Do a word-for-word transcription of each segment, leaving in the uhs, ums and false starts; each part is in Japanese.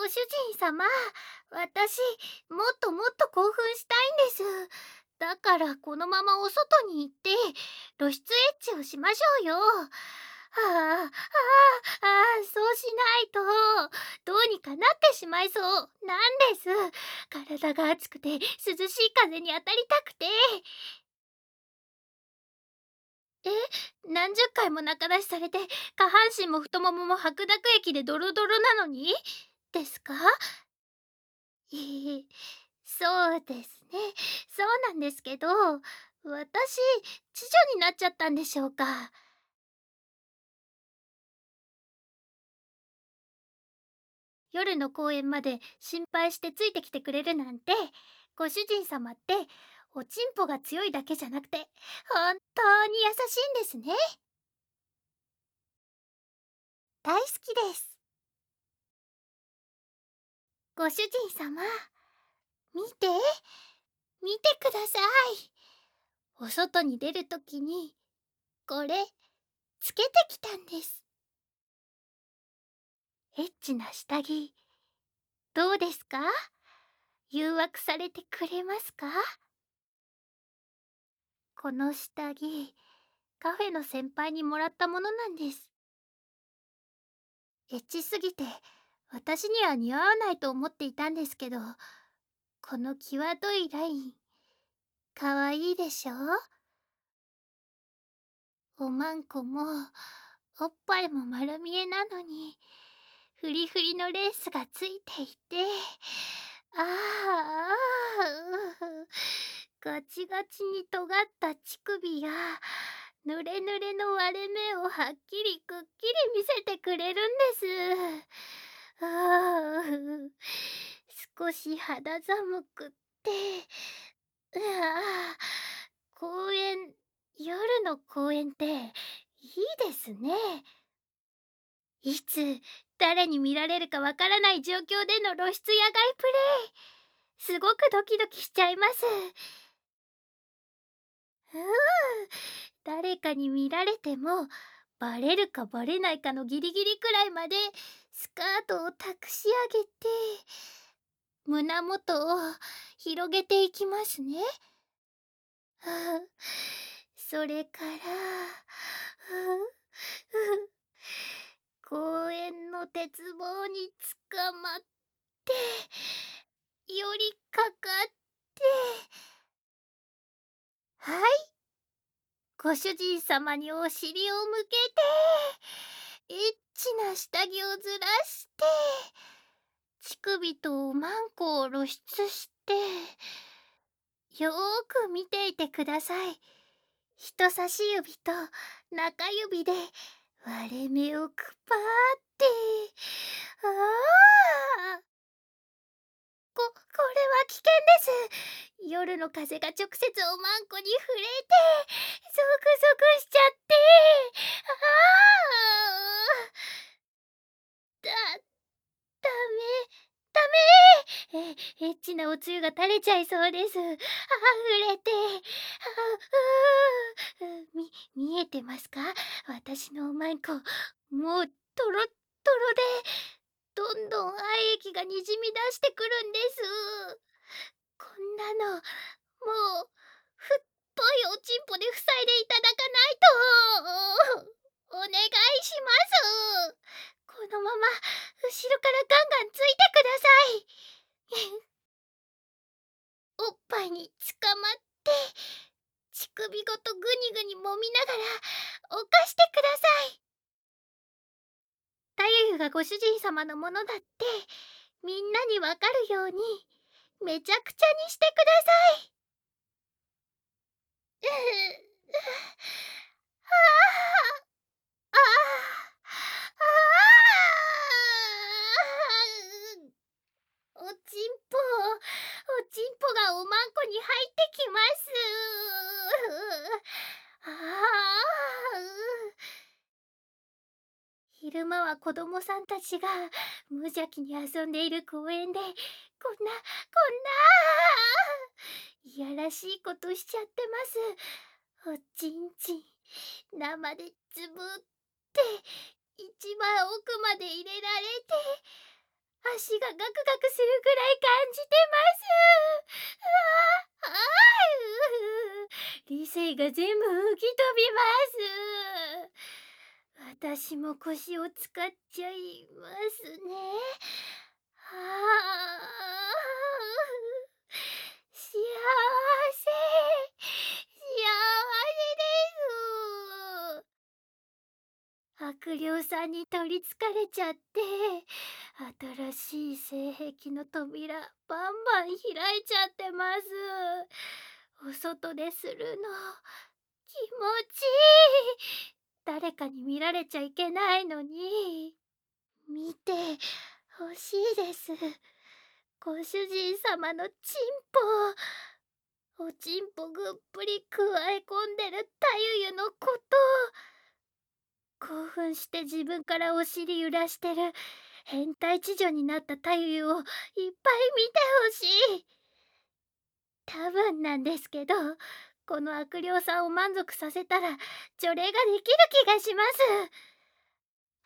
ご主人様、私、もっともっと興奮したいんです。だからこのままお外に行って露出エッチをしましょうよ。はあ、はあ、はあ、そうしないと、どうにかなってしまいそうなんです。体が熱くて涼しい風に当たりたくて。え、何十回も仲出しされて下半身も太ももも白濁液でドロドロなのにですか？ええ、そうですね。そうなんですけど、私、痴女になっちゃったんでしょうか。夜の公園まで心配してついてきてくれるなんて、ご主人様っておちんぽが強いだけじゃなくて本当に優しいんですね。大好きです。ご主人様、見て、見てください。お外に出るときにこれつけてきたんです。エッチな下着、どうですか？誘惑されてくれますか？この下着、カフェの先輩にもらったものなんです。エッチすぎて私には似合わないと思っていたんですけど、この際どいライン、かわいいでしょ？おまんこもおっぱいも丸見えなのにフリフリのレースがついていて、ああ、ああ、ガチガチに尖った乳首やぬれぬれの割れ目をはっきりくっきり見せてくれるんです。ああ、少し肌寒くって、うわあ、公園、夜の公園っていいですね。いつ誰に見られるかわからない状況での露出野外プレイ、すごくドキドキしちゃいます。うーん、誰かに見られてもバレるかバレないかのギリギリくらいまでスカートを託し上げて胸元を広げていきますね。はあ、それから、はあ、公園の鉄棒につかまって寄りかかって、はい、ご主人様にお尻を向けてエッチな下着をずらして、乳首とおまんこを露出して、よーく見ていてください。人差し指と中指で割れ目をくぱーって、ああ、こ、これは危険です。夜の風が直接おまんこに触れて、ゾクゾクしちゃって、ああ、だ、ダメ、ダメ、え、エッチなおつゆが垂れちゃいそうです。あふれて、あ、う、み、見えてますか？私のおまんこ、もうトロットロで、どんどん愛液がにじみ出してくるんです。こんなの、もう、太いおちんぽで塞いでいただかないと。お願いします。このまま、後ろからガンガンついてください。おっぱいにつかまって、乳首ごとグニグニ揉みながら、犯してください。たゆゆがご主人様のものだって、みんなにわかるように、めちゃくちゃにしてください。うう、はあ、ああ、ああ、おちんぽ、おちんぽがおまんこに入ってきます。ああ、昼間は子供さんたちが無邪気に遊んでいる公園で、こんな、こんな、いやらしいことしちゃってます。おちんちん、生でつぶって、一番奥まで入れられて、 足がガクガクするぐらい感じてます。ああ、ああ、理性が全部吹き飛びます。私も腰を使っちゃいますね。はあ、幸せ、幸せです。悪霊さんに取りつかれちゃって、新しい性癖の扉バンバン開いちゃってます。お外でするの気持ちいい。誰かに見られちゃいけないのに。見てほしいです。ご主人様のチンポ。おちんぽぐっぷりくわえ込んでるたゆゆのこと。興奮して自分からお尻揺らしてる変態痴女になったたゆゆをいっぱい見てほしい。多分なんですけど、この悪霊さんを満足させたら除霊ができる気がします。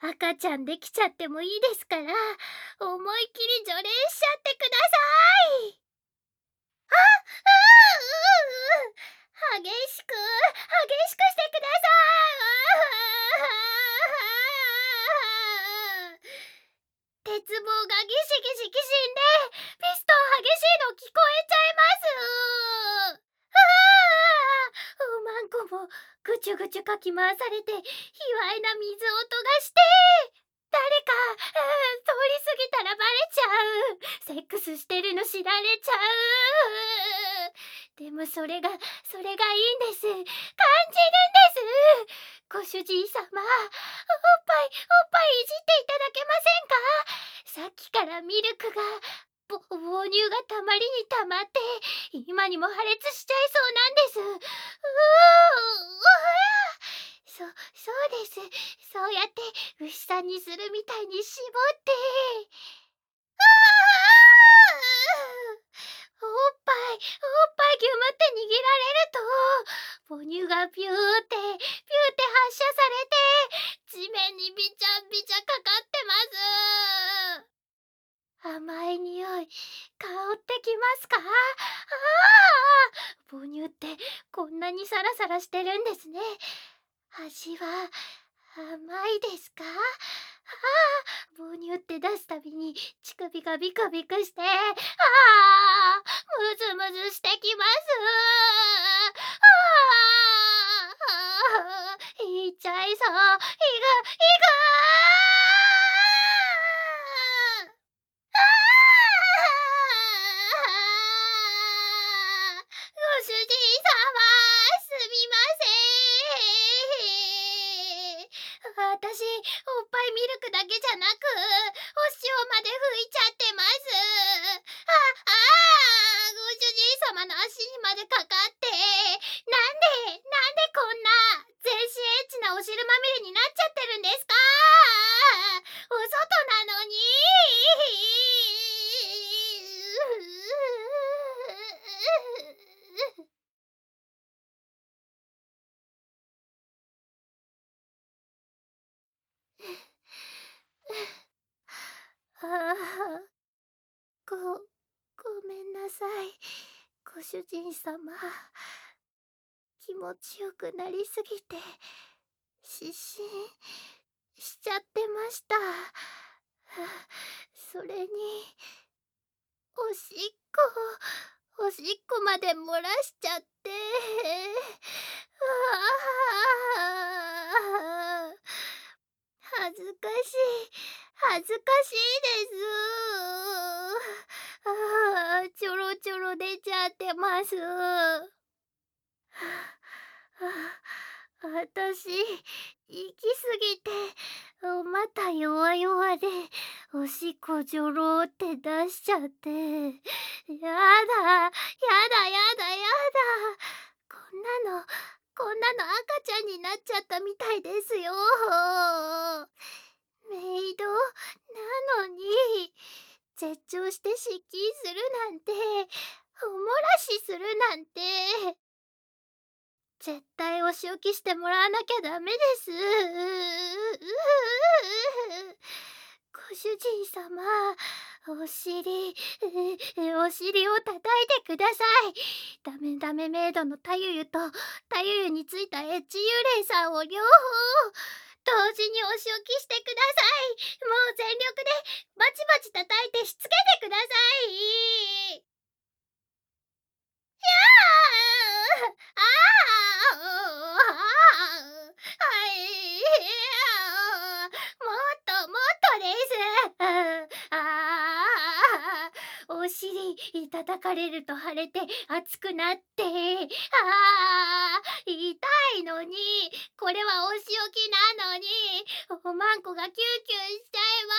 赤ちゃんできちゃってもいいですから、思いっきり除霊しちゃってください。あ、うんうんうん、激しく激しくしてください。鉄棒がギシギシきしんでピストン激しいの聞こえちゃいます。ああ、うまんこもぐちゅぐちゅかき回されて卑猥な水音がして、誰か、うん、通り過ぎたらバレちゃう。セックスしてるの知られちゃう。でもそれがそれがいいんです。感じるんです。ご主人様、おっぱいおっぱいいじっていただけませんか。さっきからミルクがぼ母乳がたまりにたまって今にも破裂しちゃいそうなんです。うーうわ、そそうです。そうやって牛さんにするみたいに絞って、ああ、おっぱいおっぱいぎゅむって握られると母乳がピューってピューって発射されて地面にビチャビチャかかってます。甘い匂い香ってきますか。ああ、母乳ってこんなにサラサラしてるんですね。味は甘いですか。ああ、母乳って出すたびに乳首がビクビクして、ああ、ムズムズしてきます。ああ、いっちゃいそう。いぐいぐああ、ご主人様、すみません。私、おっぱいミルクだけじゃなく、お塩まで拭いちゃってます。あ、ああ、ご主人様の足にまでかかって、なんで、なんでこんな全身エッチなお汁まみれになっちゃってるんですか。お外なのに。ああ、ご、ごめんなさい。ご主人様、気持ちよくなりすぎて、失神しちゃってました。それに、おしっこ、おしっこまで漏らしちゃって、ああ、恥ずかしい、恥ずかしいです。ああ、ちょろちょろ出ちゃってます。あ、あたし、行きすぎて、おまた弱々で、おしっこじょろって出しちゃって。やだ、やだやだやだ。こんなの、こんなの赤ちゃんになっちゃったみたいですよ。メイドなのに、絶頂して失禁するなんて、おもらしするなんて。絶対お仕置きしてもらわなきゃダメです。ご主人様、 お尻、えお尻を叩いてください。ダメダメメイドのたゆゆとたゆゆについたエッチ幽霊さんを両方同時にお仕置きしてください。もう全力でバチバチ叩いてしつけてください。ああはいもっともっとです。ああお尻叩かれると腫れて熱くなってああ痛いのにこれはお仕置きなのにおまんこがキューキューしちゃいます。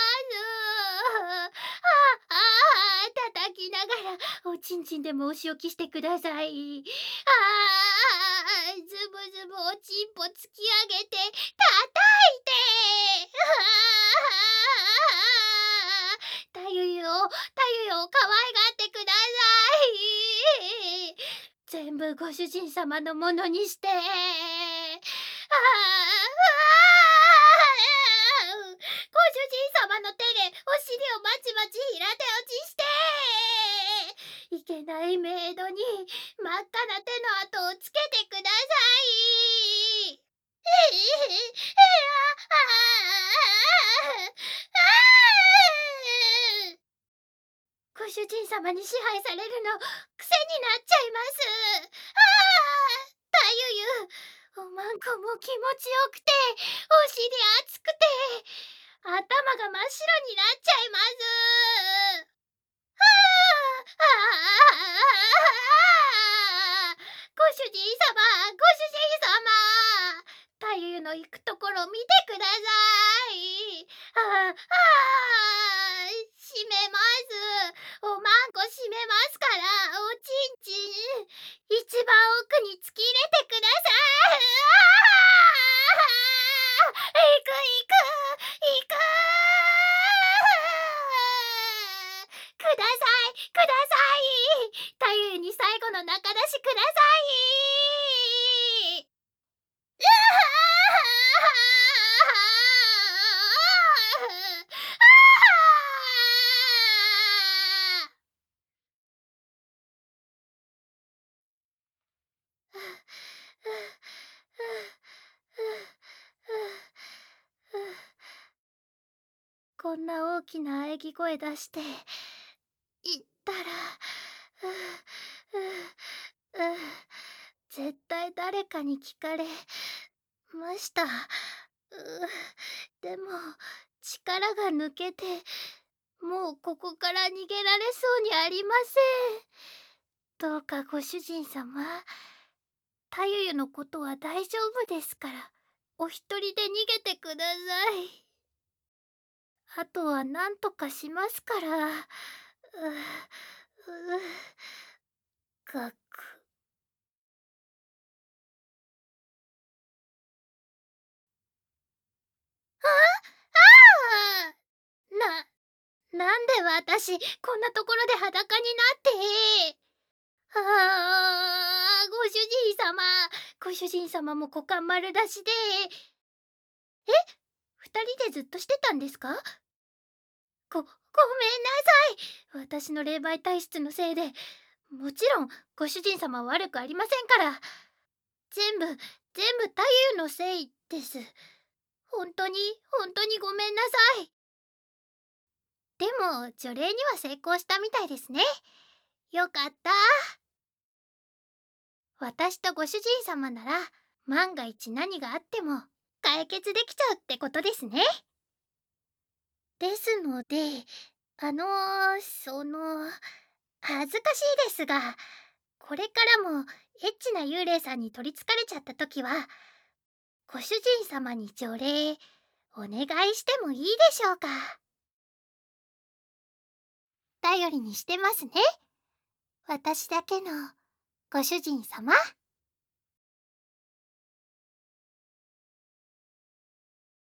ああ叩きながらおちんちんでもお仕置きしてください。ああズブズブおちんぽ突き上げて叩いてたゆゆをたゆゆを可愛がってください。全部ご主人様のものにしてああご主人様の手でお尻をバチバチ平手打ちしていけないメイドに真っ赤な手の跡をつけてください。ご主人様に支配されるの癖になっちゃいます。ああたゆゆおまんこも気持ちよくてお尻熱くて頭が真っ白になっちゃいます。ああご主人様ご主人様たゆゆの行くところ見てください。ああ閉めます。おまんこ閉めますからおちんちん一番奥に突き入れてください。あ行く行く行くくださいくださいたゆゆに最後の仲出しください。うこんな大きな喘ぎ声出して言ったら絶対誰かに聞かれました。でも力が抜けてもうここから逃げられそうにありません。どうかご主人様たゆゆのことは大丈夫ですからお一人で逃げてください。あとは何とかしますから。ううがくああななんで私こんなところで裸になってああご主人様ご主人様も股間丸出しでえ二人でずっとしてたんですか？ごごめんなさい私の霊媒体質のせいでもちろんご主人様は悪くありませんから全部全部太夫のせいです本当に本当にごめんなさいでも除霊には成功したみたいですねよかった私とご主人様なら万が一何があっても解決できちゃうってことですねですのであのその恥ずかしいですがこれからもエッチな幽霊さんに取りつかれちゃった時はご主人様に除霊お願いしてもいいでしょうか頼りにしてますね私だけのご主人様